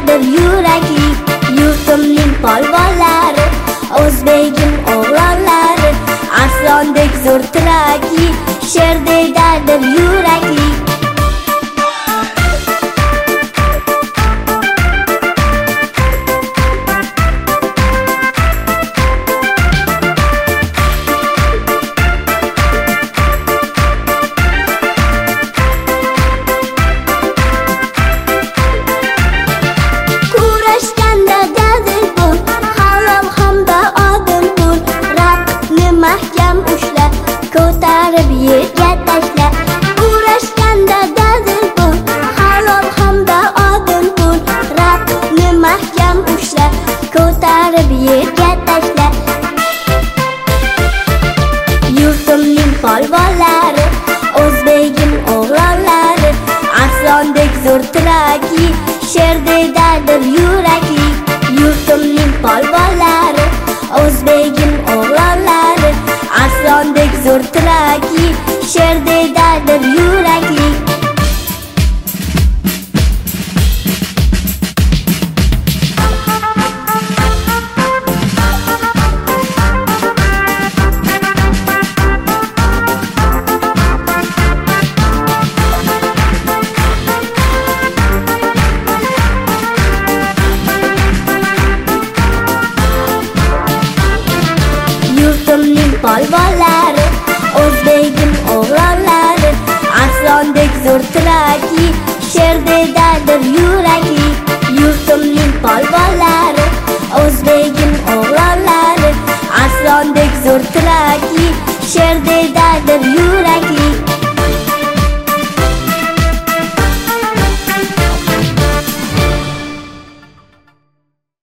dedadir yurakli. Yurtimning polvonlari, o'zbegim o'g'lonlari, arslondek zo'r tirakli, sher dedadir yurakli. Mahkam ushla, ko'tarib yerga tashla. Uğraşganda dadil bo'l, halol hamda odil bo'l. Raqibni mahkam ushla, ko'tarib yerga tashla. Yurtimning polvonlari, o'zbegim o'g'lonlari, arslondek zo'r tirakli, sher dedadir yurakli. Yurtimning polvonlari, o'zbegim o'g'lonlari, arslondek zo'r tirakli, sher dedadir yurakli. Yurtimning polvonlari, o'zbegim o'g'lonlari, arslondek zo'r tirakli, sher dedadir yurakli. Yurtimning polvonlari, o'zbegim o'g'lonlari, arslondek zo'r tirakli, sher dedadir yurakli.